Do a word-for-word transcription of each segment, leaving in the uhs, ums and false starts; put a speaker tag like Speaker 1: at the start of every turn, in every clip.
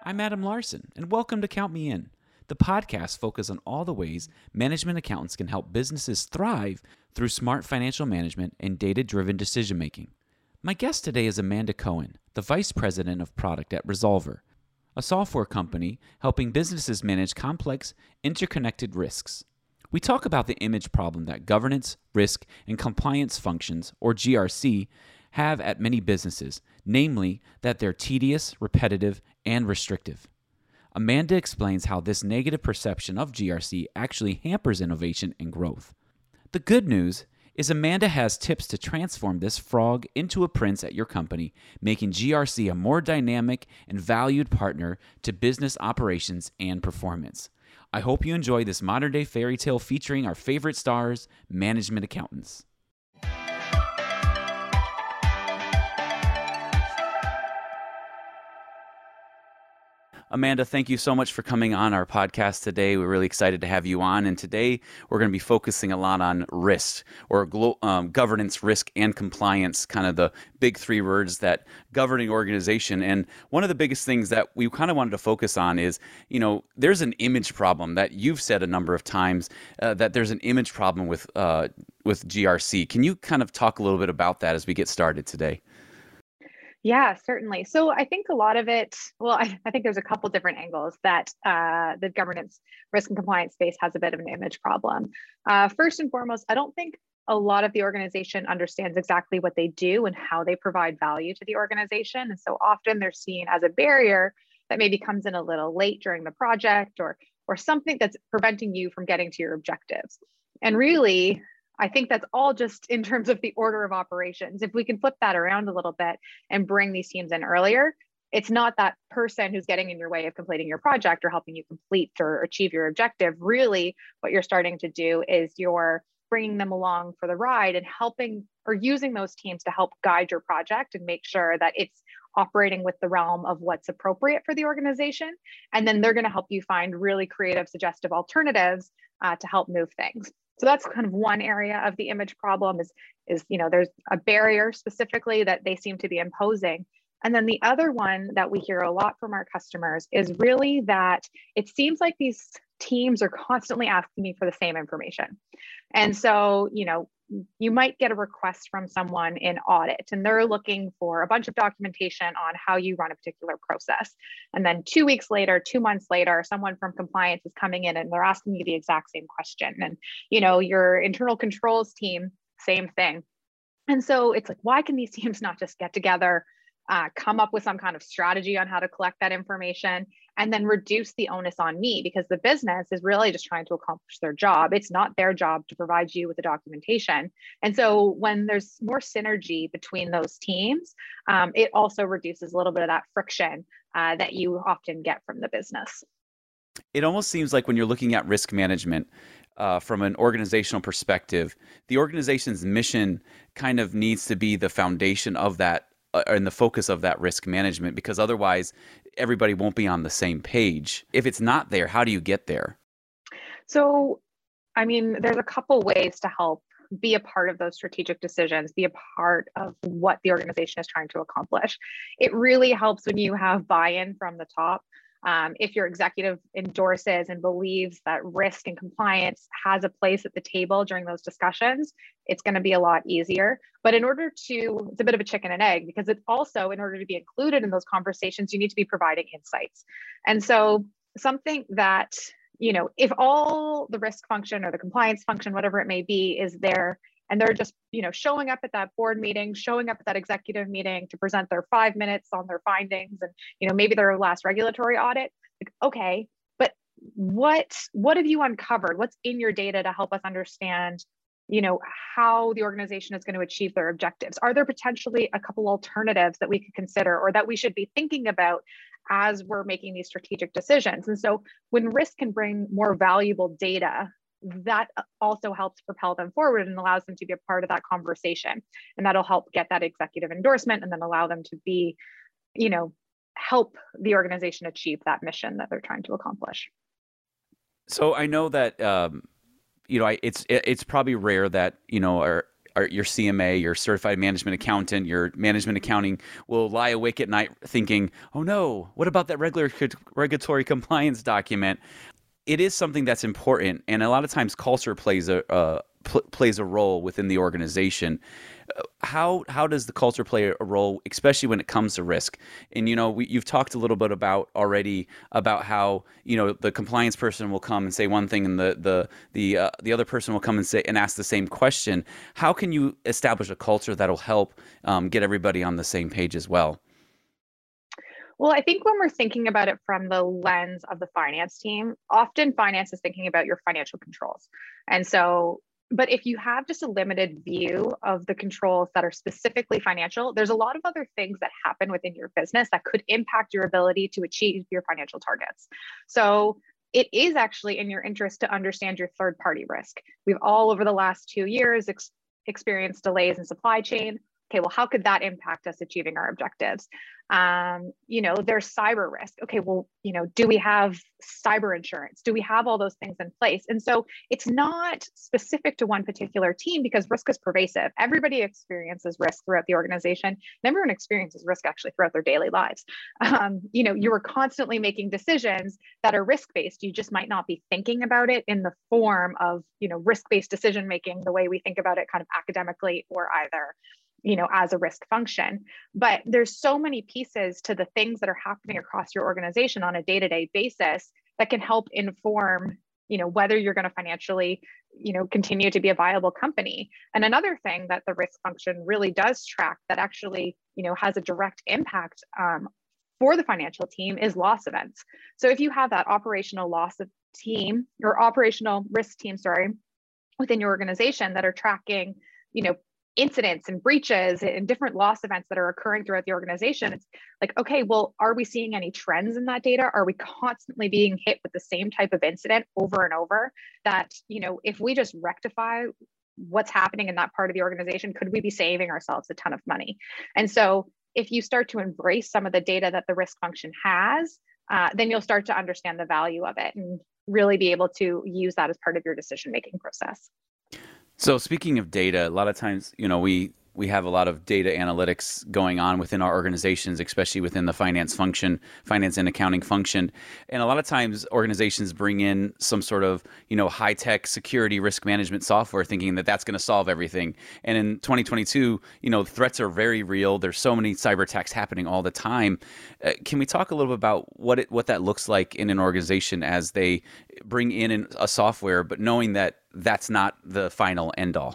Speaker 1: I'm Adam Larson, and welcome to Count Me In. The podcast focuses on all the ways management accountants can help businesses thrive through smart financial management and data-driven decision-making. My guest today is Amanda Cohen, the Vice President of Product at Resolver, a software company helping businesses manage complex, interconnected risks. We talk about the image problem that governance, risk, and compliance functions, or G R C, have at many businesses, namely that they're tedious, repetitive, and restrictive. Amanda explains how this negative perception of G R C actually hampers innovation and growth. The good news is Amanda has tips to transform this frog into a prince at your company, making G R C a more dynamic and valued partner to business operations and performance. I hope you enjoy this modern-day fairy tale featuring our favorite stars, management accountants. Amanda, thank you so much for coming on our podcast today. We're really excited to have you on. And today we're going to be focusing a lot on risk or glo- um, governance, risk, and compliance, kind of the big three words that govern an organization. And one of the biggest things that we kind of wanted to focus on is, you know, there's an image problem that you've said a number of times, uh, that there's an image problem with uh, with G R C. Can you kind of talk a little bit about that as we get started today?
Speaker 2: Yeah, certainly. So I think a lot of it, well, I, I think there's a couple different angles that uh, the governance, risk, and compliance space has a bit of an image problem. Uh, first and foremost, I don't think a lot of the organization understands exactly what they do and how they provide value to the organization. And so often they're seen as a barrier that maybe comes in a little late during the project or, or something that's preventing you from getting to your objectives. And really, I think that's all just in terms of the order of operations. If we can flip that around a little bit and bring these teams in earlier, it's not that person who's getting in your way of completing your project or helping you complete or achieve your objective. Really, what you're starting to do is you're bringing them along for the ride and helping or using those teams to help guide your project and make sure that it's operating with the realm of what's appropriate for the organization. And then they're going to help you find really creative, suggestive alternatives uh, to help move things. So that's kind of one area of the image problem is, is, you know, there's a barrier specifically that they seem to be imposing. And then the other one that we hear a lot from our customers is really that it seems like these teams are constantly asking me for the same information. And so, you know, you might get a request from someone in audit and they're looking for a bunch of documentation on how you run a particular process. And then two weeks later, two months later, someone from compliance is coming in and they're asking you the exact same question. And, you know, your internal controls team, same thing. And so it's like, why can these teams not just get together, uh, come up with some kind of strategy on how to collect that information and then reduce the onus on me, because the business is really just trying to accomplish their job. It's not their job to provide you with the documentation. And so when there's more synergy between those teams, um, it also reduces a little bit of that friction uh, that you often get from the business.
Speaker 1: It almost seems like when you're looking at risk management uh, from an organizational perspective, the organization's mission kind of needs to be the foundation of that uh, and the focus of that risk management, because otherwise everybody won't be on the same page. If it's not there, how do you get there?
Speaker 2: So, I mean, there's a couple ways to help be a part of those strategic decisions, be a part of what the organization is trying to accomplish. It really helps when you have buy-in from the top. Um, if your executive endorses and believes that risk and compliance has a place at the table during those discussions, it's going to be a lot easier. But in order to, it's a bit of a chicken and egg, because it's also, in order to be included in those conversations, you need to be providing insights. And so something that, you know, if all the risk function or the compliance function, whatever it may be, is there, and they're just, you know, showing up at that board meeting, showing up at that executive meeting to present their five minutes on their findings and, you know, maybe their last regulatory audit. Like, okay, but what, what have you uncovered? What's in your data to help us understand, you know, how the organization is going to achieve their objectives? Are there potentially a couple alternatives that we could consider or that we should be thinking about as we're making these strategic decisions? And so when risk can bring more valuable data, that also helps propel them forward and allows them to be a part of that conversation. And that'll help get that executive endorsement and then allow them to be, you know, help the organization achieve that mission that they're trying to accomplish.
Speaker 1: So I know that, um, you know, I, it's it's probably rare that, you know, our our, your C M A, your certified management accountant, your management accounting will lie awake at night thinking, oh no, what about that regular regulatory compliance document? It is something that's important, and a lot of times culture plays a uh, pl- plays a role within the organization. Uh, How how does the culture play a role, especially when it comes to risk? And you know, we, you've talked a little bit about already about how you know the compliance person will come and say one thing, and the the the uh, the other person will come and say and ask the same question. How can you establish a culture that'll help um, get everybody on the same page as well?
Speaker 2: Well, I think when we're thinking about it from the lens of the finance team, often finance is thinking about your financial controls. And so, but if you have just a limited view of the controls that are specifically financial, there's a lot of other things that happen within your business that could impact your ability to achieve your financial targets. So, it is actually in your interest to understand your third party risk. We've all over the last two years ex- experienced delays in supply chain. Okay, well, how could that impact us achieving our objectives? Um, you know, there's cyber risk. Okay, well, you know, do we have cyber insurance? Do we have all those things in place? And so it's not specific to one particular team because risk is pervasive. Everybody experiences risk throughout the organization, and everyone experiences risk actually throughout their daily lives. Um, you know, you are constantly making decisions that are risk-based. You just might not be thinking about it in the form of, you know, risk-based decision making, the way we think about it kind of academically or either you know, as a risk function. But there's so many pieces to the things that are happening across your organization on a day-to-day basis that can help inform, you know, whether you're going to financially, you know, continue to be a viable company. And another thing that the risk function really does track that actually, you know, has a direct impact um, for the financial team is loss events. So if you have that operational loss of team or operational risk team, sorry, within your organization that are tracking, you know, incidents and breaches and different loss events that are occurring throughout the organization, it's like, okay, well, are we seeing any trends in that data? Are we constantly being hit with the same type of incident over and over that, you know, if we just rectify what's happening in that part of the organization, could we be saving ourselves a ton of money? And so if you start to embrace some of the data that the risk function has, uh, then you'll start to understand the value of it and really be able to use that as part of your decision-making process.
Speaker 1: So speaking of data, a lot of times, you know, we we have a lot of data analytics going on within our organizations, especially within the finance function, finance and accounting function. And a lot of times organizations bring in some sort of, you know, high-tech security risk management software thinking that that's going to solve everything. And in twenty twenty-two, you know, threats are very real. There's so many cyber attacks happening all the time. Uh, can we talk a little bit about what it what that looks like in an organization as they bring in an, a software, but knowing that that's not the final end all?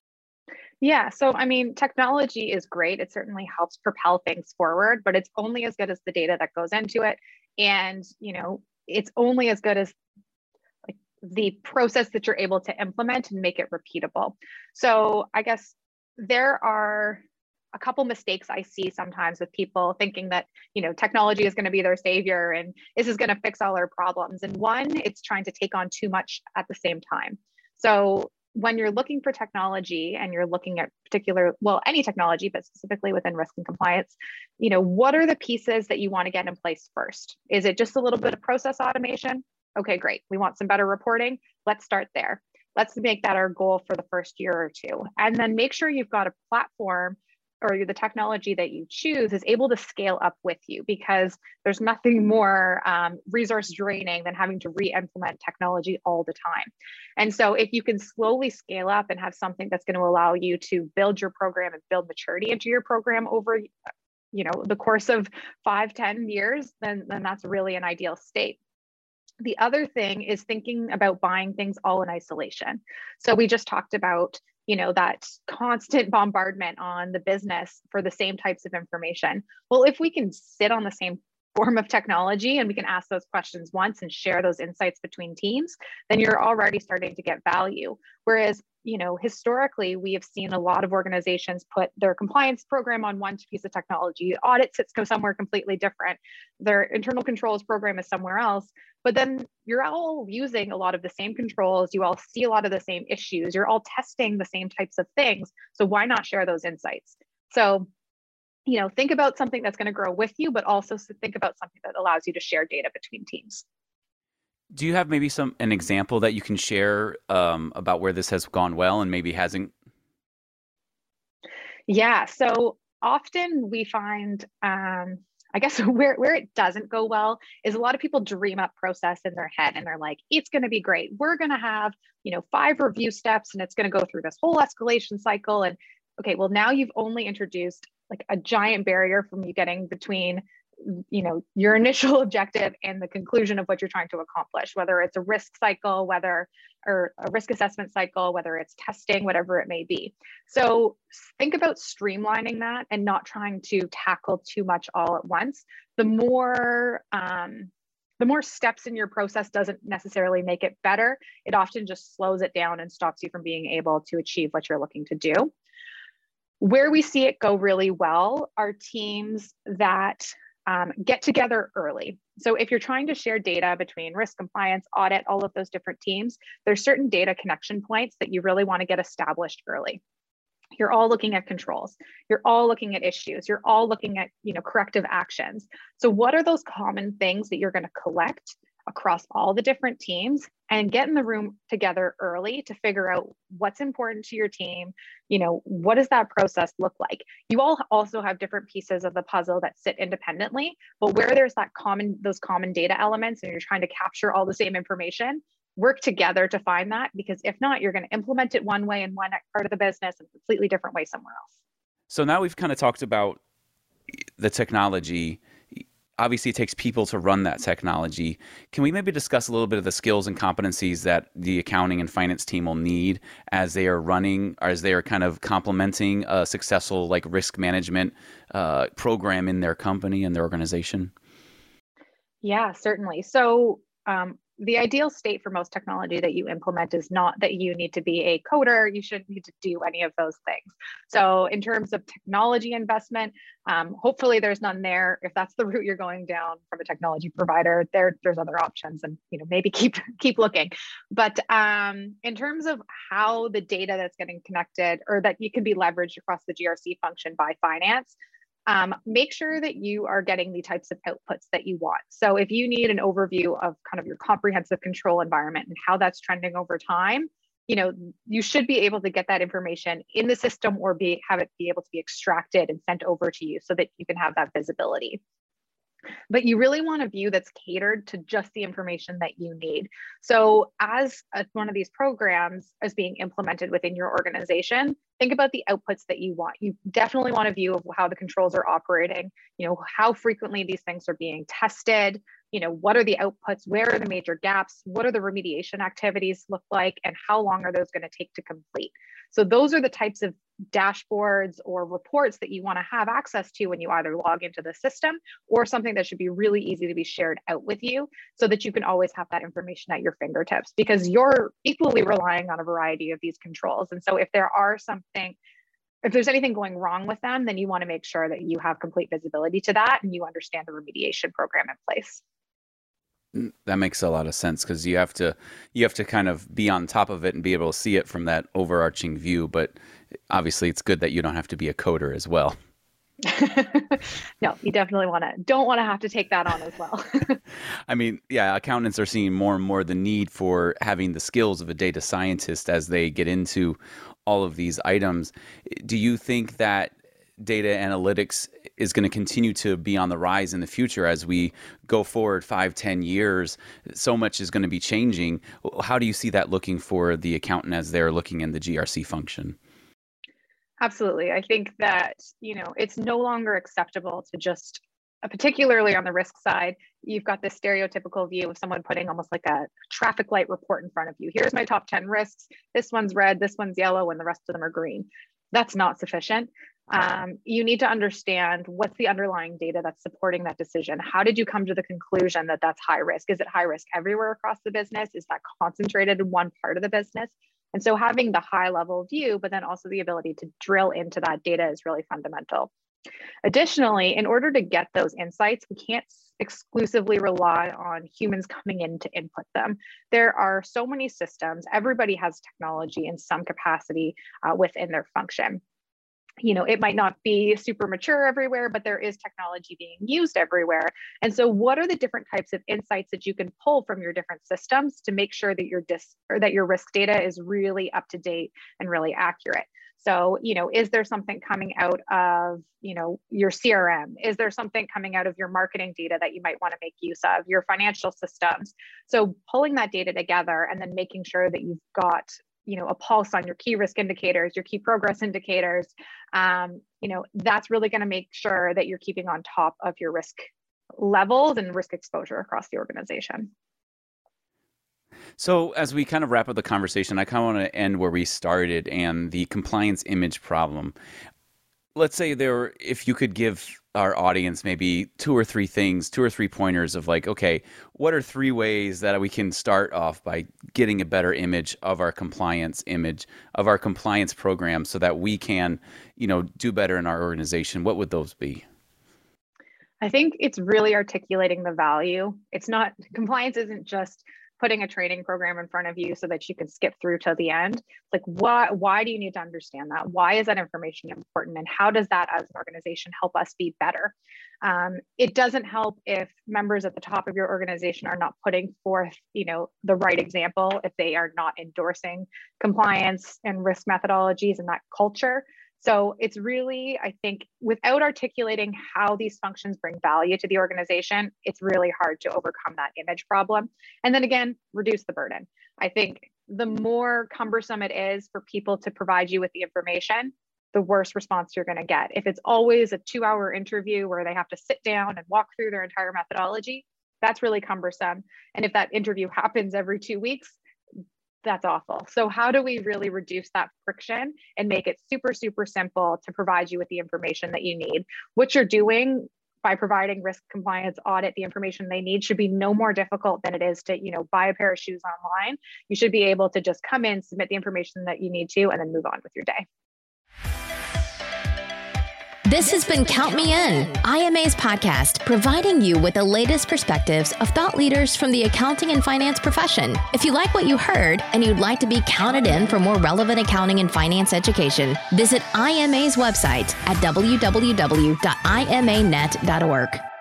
Speaker 2: Yeah. So, I mean, technology is great. It certainly helps propel things forward, but it's only as good as the data that goes into it. And, you know, it's only as good as like the process that you're able to implement and make it repeatable. So, I guess there are a couple mistakes I see sometimes with people thinking that, you know, technology is going to be their savior and this is going to fix all our problems. And one, it's trying to take on too much at the same time. So, when you're looking for technology and you're looking at particular, well, any technology, but specifically within risk and compliance, you know, what are the pieces that you want to get in place first? Is it just a little bit of process automation? Okay, great. We want some better reporting. Let's start there. Let's make that our goal for the first year or two. And then make sure you've got a platform or the technology that you choose is able to scale up with you, because there's nothing more um, resource draining than having to re-implement technology all the time. And so if you can slowly scale up and have something that's going to allow you to build your program and build maturity into your program over, you know, the course of five, ten years, then, then that's really an ideal state. The other thing is thinking about buying things all in isolation. So we just talked about, you know, that constant bombardment on the business for the same types of information. Well, if we can sit on the same form of technology and we can ask those questions once and share those insights between teams, then you're already starting to get value. Whereas, you know, historically, we have seen a lot of organizations put their compliance program on one piece of technology, audit sits go somewhere completely different, their internal controls program is somewhere else, but then you're all using a lot of the same controls, you all see a lot of the same issues, you're all testing the same types of things, so why not share those insights? So, you know, think about something that's going to grow with you, but also think about something that allows you to share data between teams.
Speaker 1: Do you have maybe some an example that you can share um, about where this has gone well and maybe hasn't?
Speaker 2: Yeah. So often we find, um, I guess where, where it doesn't go well is a lot of people dream up process in their head and they're like, it's going to be great. We're going to have, you know, five review steps and it's going to go through this whole escalation cycle. And okay, well, now you've only introduced like a giant barrier from you getting between, you know, your initial objective and the conclusion of what you're trying to accomplish, whether it's a risk cycle, whether or a risk assessment cycle, whether it's testing, whatever it may be. So think about streamlining that and not trying to tackle too much all at once. The more um, the more steps in your process doesn't necessarily make it better. It often just slows it down and stops you from being able to achieve what you're looking to do. Where we see it go really well are teams that um, get together early. So if you're trying to share data between risk, compliance, audit, all of those different teams, there's certain data connection points that you really want to get established early. You're all looking at controls. You're all looking at issues. You're all looking at, you know, corrective actions. So what are those common things that you're going to collect across all the different teams and get in the room together early to figure out what's important to your team? You know, what does that process look like? You all also have different pieces of the puzzle that sit independently, but where there's that common, those common data elements and you're trying to capture all the same information, work together to find that, because if not, you're going to implement it one way in one part of the business and a completely different way somewhere else.
Speaker 1: So now we've kind of talked about the technology. Obviously, it takes people to run that technology. Can we maybe discuss a little bit of the skills and competencies that the accounting and finance team will need as they are running, or as they are kind of complementing a successful like risk management uh, program in their company and their organization?
Speaker 2: Yeah, certainly. So um, the ideal state for most technology that you implement is not that you need to be a coder. You shouldn't need to do any of those things. So in terms of technology investment, um, hopefully there's none there. If that's the route you're going down from a technology provider, there, there's other options, and you know, maybe keep keep looking. But um, in terms of how the data that's getting connected or that you can be leveraged across the G R C function by finance, Um, make sure that you are getting the types of outputs that you want. So if you need an overview of kind of your comprehensive control environment and how that's trending over time, you know, you should be able to get that information in the system or be have it be able to be extracted and sent over to you so that you can have that visibility. But you really want a view that's catered to just the information that you need. So as a, one of these programs is being implemented within your organization, think about the outputs that you want. You definitely want a view of how the controls are operating, you know, how frequently these things are being tested, you know, what are the outputs, where are the major gaps, what are the remediation activities look like, and how long are those going to take to complete? So those are the types of dashboards or reports that you want to have access to when you either log into the system, or something that should be really easy to be shared out with you so that you can always have that information at your fingertips, because you're equally relying on a variety of these controls. And so if there are something, if there's anything going wrong with them, then you want to make sure that you have complete visibility to that and you understand the remediation program in place.
Speaker 1: That makes a lot of sense, because you have to you have to kind of be on top of it and be able to see it from that overarching view. But obviously, it's good that you don't have to be a coder as well.
Speaker 2: No, you definitely want to don't want to have to take that on as well.
Speaker 1: I mean, yeah, accountants are seeing more and more the need for having the skills of a data scientist as they get into all of these items. Do you think that data analytics is going to continue to be on the rise in the future as we go forward five, ten years? So much is going to be changing. How do you see that looking for the accountant as they're looking in the G R C function?
Speaker 2: Absolutely. I think that, you know, it's no longer acceptable to just, uh, particularly on the risk side, you've got this stereotypical view of someone putting almost like a traffic light report in front of you. Here's my top ten risks. This one's red, this one's yellow, and the rest of them are green. That's not sufficient. Um, you need to understand what's the underlying data that's supporting that decision. How did you come to the conclusion that that's high risk? Is it high risk everywhere across the business? Is that concentrated in one part of the business? And so having the high level view, but then also the ability to drill into that data is really fundamental. Additionally, in order to get those insights, we can't exclusively rely on humans coming in to input them. There are so many systems. Everybody has technology in some capacity uh, within their function. You know, it might not be super mature everywhere, but there is technology being used everywhere. And so what are the different types of insights that you can pull from your different systems to make sure that your dis or that your risk data is really up to date and really accurate? So, you know, is there something coming out of, you know, your C R M? Is there something coming out of your marketing data that you might want to make use of, your financial systems? So pulling that data together and then making sure that you've got, you know, a pulse on your key risk indicators, your key progress indicators, um, you know, that's really going to make sure that you're keeping on top of your risk levels and risk exposure across the organization.
Speaker 1: So as we kind of wrap up the conversation, I kind of want to end where we started and the compliance image problem. Let's say there, if you could give our audience maybe two or three things, two or three pointers of like, okay, what are three ways that we can start off by getting a better image of our compliance image, of our compliance program so that we can, you know, do better in our organization? What would those be?
Speaker 2: I think it's really articulating the value. It's not, compliance isn't just putting a training program in front of you so that you can skip through to the end. Like, why, why do you need to understand that? Why is that information important? And how does that as an organization help us be better? Um, it doesn't help if members at the top of your organization are not putting forth, you know, the right example, if they are not endorsing compliance and risk methodologies and that culture. So it's really, I think, without articulating how these functions bring value to the organization, it's really hard to overcome that image problem. And then again, reduce the burden. I think the more cumbersome it is for people to provide you with the information, the worse response you're going to get. If it's always a two hour interview where they have to sit down and walk through their entire methodology, that's really cumbersome. And if that interview happens every two weeks, that's awful. So how do we really reduce that friction and make it super, super simple to provide you with the information that you need? What you're doing by providing risk compliance audit, the information they need should be no more difficult than it is to, you know, buy a pair of shoes online. You should be able to just come in, submit the information that you need to, and then move on with your day.
Speaker 3: This has been Count Me In, I M A's podcast, providing you with the latest perspectives of thought leaders from the accounting and finance profession. If you like what you heard and you'd like to be counted in for more relevant accounting and finance education, visit I M A's website at w w w dot i m a net dot org.